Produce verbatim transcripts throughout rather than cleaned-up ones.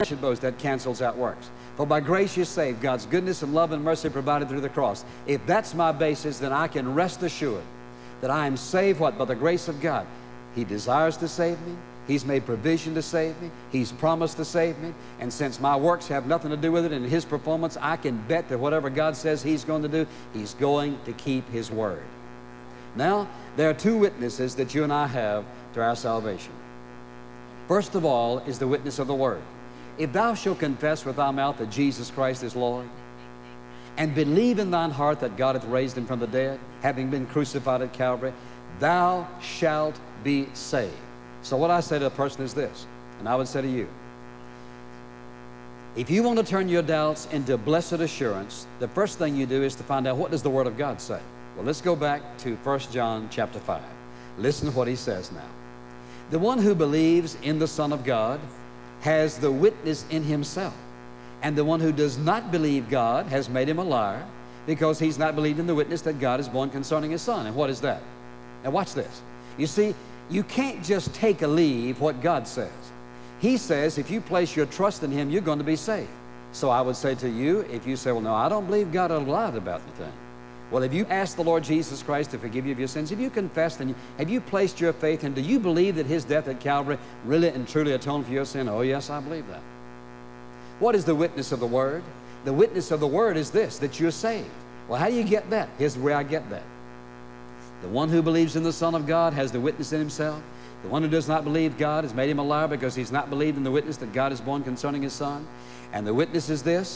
should boast, that cancels out works. For by grace you're saved, God's goodness and love and mercy provided through the cross. If that's my basis, then I can rest assured that I am saved, what? By the grace of God. He desires to save me. He's made provision to save me. He's promised to save me. And since my works have nothing to do with it and His performance, I can bet that whatever God says He's going to do, He's going to keep His word. Now, there are two witnesses that you and I have to our salvation. First of all is the witness of the Word. If thou shalt confess with thy mouth that Jesus Christ is Lord, and believe in thine heart that God hath raised Him from the dead, having been crucified at Calvary, thou shalt be saved. So what I say to a person is this, and I would say to you, if you want to turn your doubts into blessed assurance, the first thing you do is to find out, what does the Word of God say? Well, let's go back to First John chapter five. Listen to what he says now. The one who believes in the Son of God has the witness in himself. And the one who does not believe God has made him a liar, because he's not believed in the witness that God has borne concerning His Son. And what is that? Now watch this. You see, you can't just take or leave what God says. He says if you place your trust in Him, you're going to be saved. So I would say to you, if you say, well, no, I don't believe God lied about anything. Well, if you ask the Lord Jesus Christ to forgive you of your sins, have you confessed and you, have you placed your faith in, do you believe that His death at Calvary really and truly atoned for your sin? Oh, yes, I believe that. What is the witness of the Word? The witness of the Word is this, that you're saved. Well, how do you get that? Here's where I get that. The one who believes in the Son of God has the witness in himself. The one who does not believe God has made him a liar, because he's not believed in the witness that God has borne concerning His Son. And the witness is this: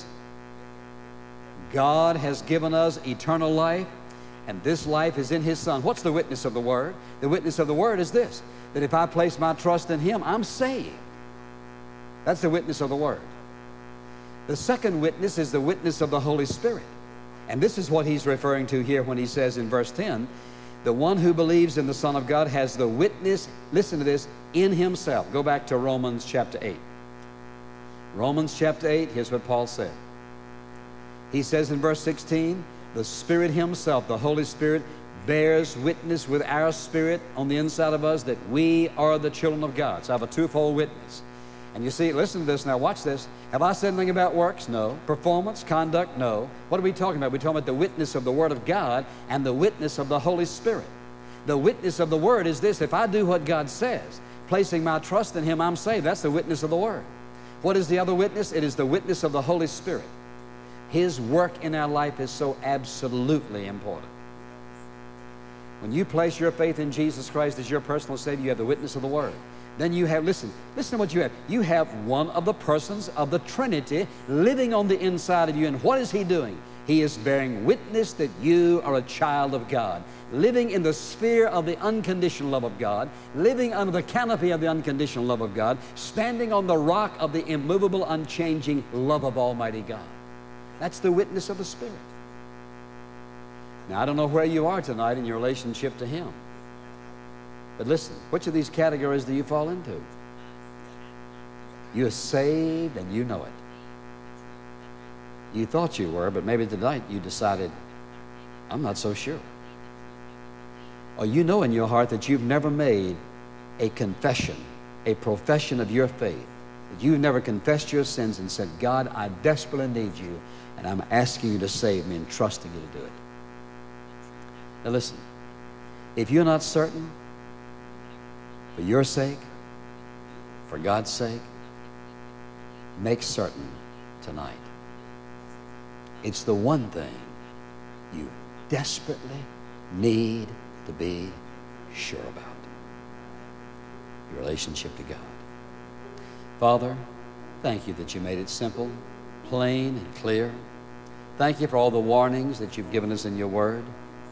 God has given us eternal life, and this life is in His Son. What's the witness of the Word? The witness of the Word is this, that if I place my trust in Him, I'm saved. That's the witness of the Word. The second witness is the witness of the Holy Spirit. And this is what he's referring to here when he says in verse ten, the one who believes in the Son of God has the witness, listen to this, in himself. Go back to Romans chapter eight. Romans chapter eight, here's what Paul said. He says in verse sixteen, the Spirit Himself, the Holy Spirit, bears witness with our spirit on the inside of us that we are the children of God. So I have a twofold witness. And you see, listen to this now, watch this. Have I said anything about works? No. Performance, conduct? No. What are we talking about? We're talking about the witness of the Word of God and the witness of the Holy Spirit. The witness of the Word is this: if I do what God says, placing my trust in Him, I'm saved. That's the witness of the Word. What is the other witness? It is the witness of the Holy Spirit. His work in our life is so absolutely important. When you place your faith in Jesus Christ as your personal Savior, you have the witness of the Word. Then you have, listen, listen to what you have. You have one of the persons of the Trinity living on the inside of you. And what is He doing? He is bearing witness that you are a child of God, living in the sphere of the unconditional love of God, living under the canopy of the unconditional love of God, standing on the rock of the immovable, unchanging love of Almighty God. That's the witness of the Spirit. Now, I don't know where you are tonight in your relationship to Him. But listen, which of these categories do you fall into? You're saved and you know it. You thought you were, but maybe tonight you decided, I'm not so sure. Or you know in your heart that you've never made a confession, a profession of your faith, that you've never confessed your sins and said, God, I desperately need you, and I'm asking you to save me and trusting you to do it. Now listen, if you're not certain, for your sake, for God's sake, make certain tonight. It's the one thing you desperately need to be sure about: your relationship to God. Father, thank you that you made it simple, plain, and clear. Thank you for all the warnings that you've given us in your Word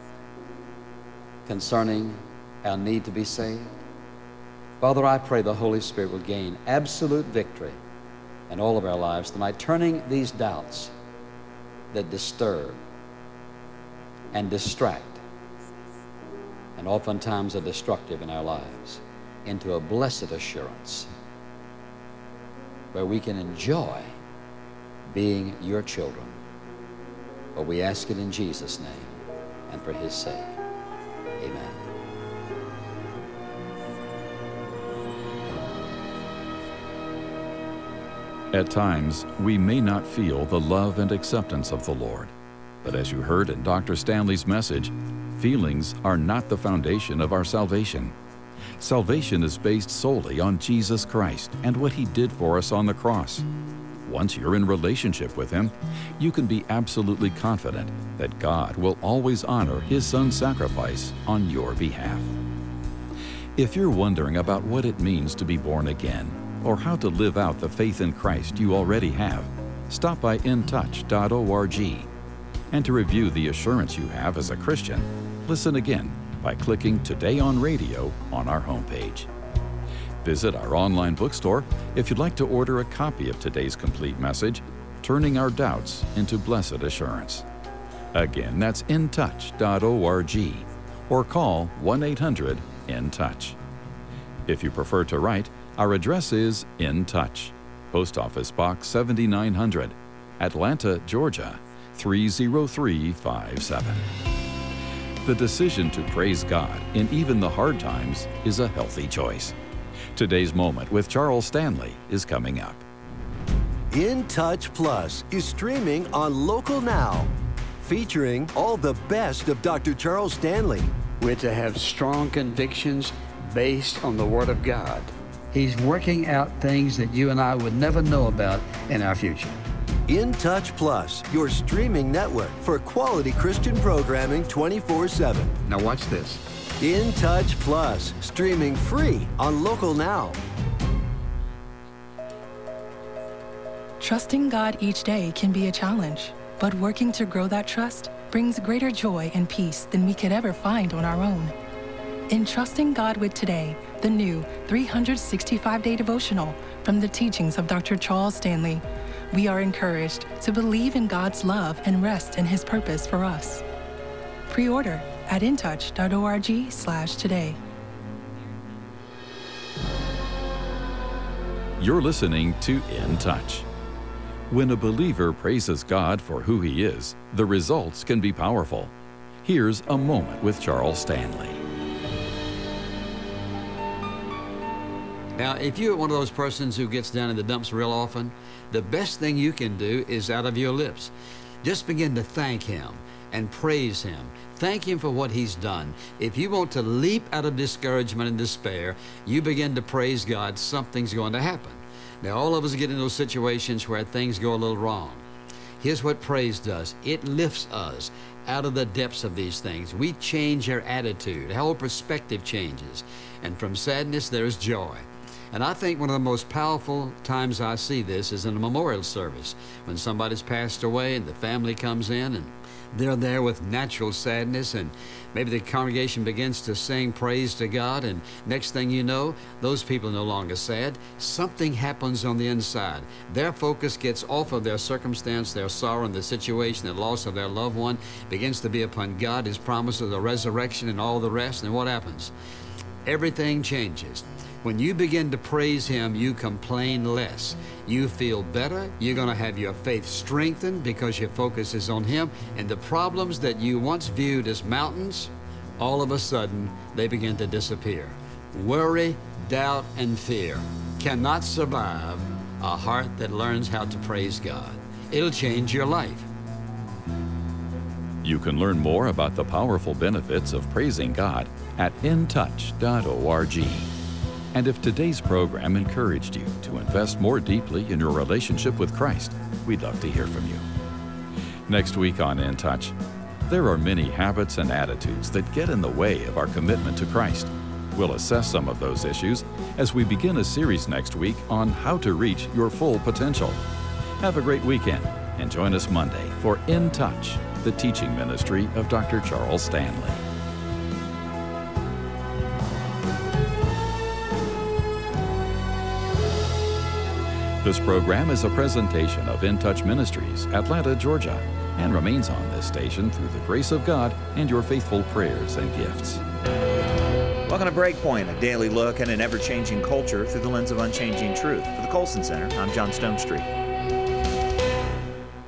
concerning our need to be saved. Father, I pray the Holy Spirit will gain absolute victory in all of our lives tonight, turning these doubts that disturb and distract and oftentimes are destructive in our lives into a blessed assurance where we can enjoy being your children. But we ask it in Jesus' name and for His sake. Amen. At times, we may not feel the love and acceptance of the Lord. But as you heard in Doctor Stanley's message, feelings are not the foundation of our salvation. Salvation is based solely on Jesus Christ and what He did for us on the cross. Once you're in relationship with Him, you can be absolutely confident that God will always honor His Son's sacrifice on your behalf. If you're wondering about what it means to be born again, or how to live out the faith in Christ you already have, stop by in touch dot org. And to review the assurance you have as a Christian, listen again by clicking Today on Radio on our homepage. Visit our online bookstore if you'd like to order a copy of today's complete message, Turning Our Doubts into Blessed Assurance. Again, that's in touch dot org, or call one eight hundred in touch. If you prefer to write, our address is In Touch, Post Office Box seventy-nine hundred, Atlanta, Georgia three zero three five seven. The decision to praise God in even the hard times is a healthy choice. Today's Moment with Charles Stanley is coming up. In Touch Plus is streaming on Local Now, featuring all the best of Doctor Charles Stanley. We're to have strong convictions based on the Word of God. He's working out things that you and I would never know about in our future. In Touch Plus, your streaming network for quality Christian programming twenty-four seven. Now watch this. In Touch Plus, streaming free on Local Now. Trusting God each day can be a challenge, but working to grow that trust brings greater joy and peace than we could ever find on our own. In Trusting God with Today, the new three hundred sixty-five day devotional from the teachings of Doctor Charles Stanley, we are encouraged to believe in God's love and rest in His purpose for us. Pre-order at in touch dot org slash today. You're listening to In Touch. When a believer praises God for who He is, the results can be powerful. Here's a moment with Charles Stanley. Now, if you're one of those persons who gets down in the dumps real often, the best thing you can do is out of your lips. Just begin to thank Him and praise Him. Thank Him for what He's done. If you want to leap out of discouragement and despair, you begin to praise God, something's going to happen. Now, all of us get in those situations where things go a little wrong. Here's what praise does. It lifts us out of the depths of these things. We change our attitude. Our whole perspective changes. And from sadness, there's joy. And I think one of the most powerful times I see this is in a memorial service, when somebody's passed away and the family comes in and they're there with natural sadness, and maybe the congregation begins to sing praise to God, and next thing you know, those people are no longer sad. Something happens on the inside. Their focus gets off of their circumstance, their sorrow, and the situation, the loss of their loved one, begins to be upon God, His promises, the resurrection, and all the rest. And what happens? Everything changes. When you begin to praise Him, you complain less. You feel better. You're going to have your faith strengthened because your focus is on Him. And the problems that you once viewed as mountains, all of a sudden, they begin to disappear. Worry, doubt, and fear cannot survive a heart that learns how to praise God. It'll change your life. You can learn more about the powerful benefits of praising God at in touch dot org. And if today's program encouraged you to invest more deeply in your relationship with Christ, we'd love to hear from you. Next week on In Touch, there are many habits and attitudes that get in the way of our commitment to Christ. We'll assess some of those issues as we begin a series next week on how to reach your full potential. Have a great weekend and join us Monday for In Touch, the teaching ministry of Doctor Charles Stanley. This program is a presentation of In Touch Ministries, Atlanta, Georgia, and remains on this station through the grace of God and your faithful prayers and gifts. Welcome to Breakpoint, a daily look at an ever-changing culture through the lens of unchanging truth. For the Colson Center, I'm John Stonestreet.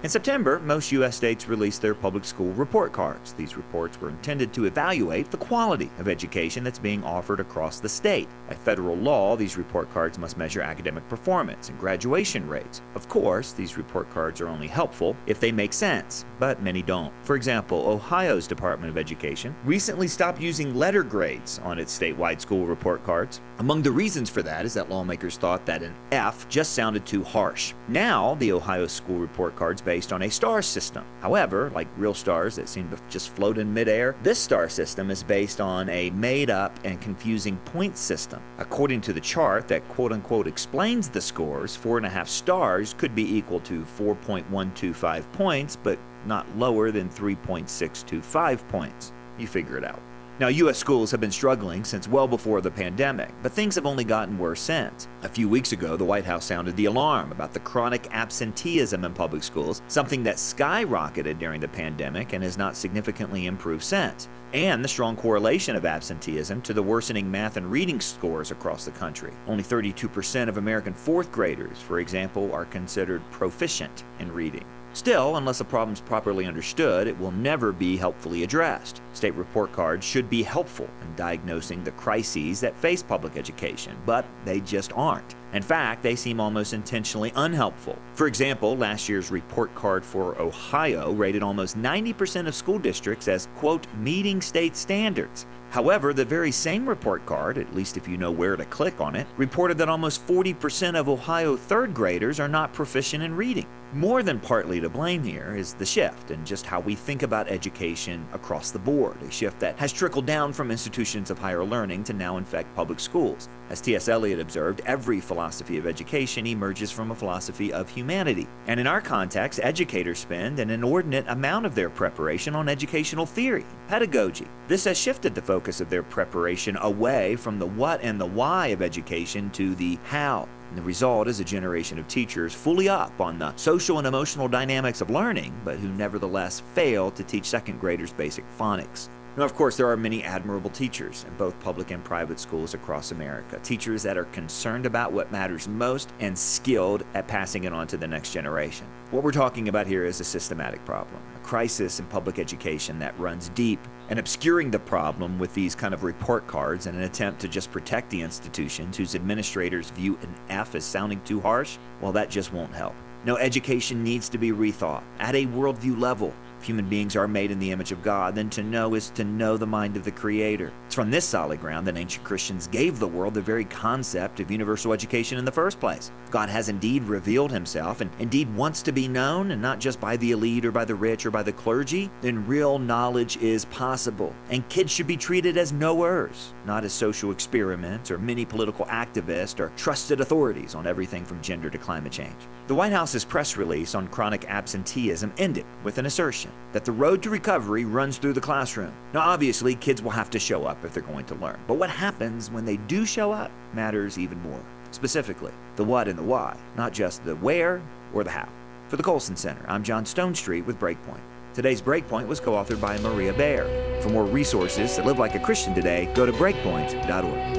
In September, most U S states released their public school report cards. These reports were intended to evaluate the quality of education that's being offered across the state. By federal law, these report cards must measure academic performance and graduation rates. Of course, these report cards are only helpful if they make sense, but many don't. For example, Ohio's Department of Education recently stopped using letter grades on its statewide school report cards. Among the reasons for that is that lawmakers thought that an F just sounded too harsh. Now, the Ohio school report cards based on a star system. However, like real stars that seem to just float in midair, this star system is based on a made-up and confusing point system. According to the chart that quote-unquote explains the scores, four and a half stars could be equal to four point one two five points, but not lower than three point six two five points. You figure it out. Now, U S schools have been struggling since well before the pandemic, but things have only gotten worse since. A few weeks ago, the White House sounded the alarm about the chronic absenteeism in public schools, something that skyrocketed during the pandemic and has not significantly improved since, and the strong correlation of absenteeism to the worsening math and reading scores across the country. Only thirty-two percent of American fourth graders, for example, are considered proficient in reading. Still, unless the problem is properly understood, it will never be helpfully addressed. State report cards should be helpful in diagnosing the crises that face public education, but they just aren't. In fact, they seem almost intentionally unhelpful. For example, last year's report card for Ohio rated almost ninety percent of school districts as, quote, meeting state standards. However, the very same report card, at least if you know where to click on it, reported that almost forty percent of Ohio third graders are not proficient in reading. More than partly to blame here is the shift in just how we think about education across the board, a shift that has trickled down from institutions of higher learning to now infect public schools. As T S Eliot observed, every philosophy of education emerges from a philosophy of humanity. And in our context, educators spend an inordinate amount of their preparation on educational theory, pedagogy. This has shifted the focus of their preparation away from the what and the why of education to the how. And the result is a generation of teachers fully up on the social and emotional dynamics of learning, but who nevertheless fail to teach second graders basic phonics. Now, of course, there are many admirable teachers in both public and private schools across America, teachers that are concerned about what matters most and skilled at passing it on to the next generation. What we're talking about here is a systematic problem, a crisis in public education that runs deep, and obscuring the problem with these kind of report cards in an attempt to just protect the institutions whose administrators view an F as sounding too harsh, well, that just won't help. No, education needs to be rethought at a worldview level. If human beings are made in the image of God, then to know is to know the mind of the Creator. It's from this solid ground that ancient Christians gave the world the very concept of universal education in the first place. God has indeed revealed himself and indeed wants to be known, and not just by the elite or by the rich or by the clergy. Then real knowledge is possible, and kids should be treated as knowers, not as social experiments or mini political activists or trusted authorities on everything from gender to climate change. The White House's press release on chronic absenteeism ended with an assertion that the road to recovery runs through the classroom. Now, obviously, kids will have to show up if they're going to learn, but what happens when they do show up matters even more. Specifically, the what and the why, not just the where or the how. For the Colson Center, I'm John Stonestreet with Breakpoint. Today's Breakpoint was co-authored by Maria Baer. For more resources to live like a Christian today, go to breakpoint dot org.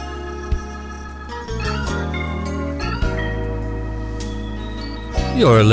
You're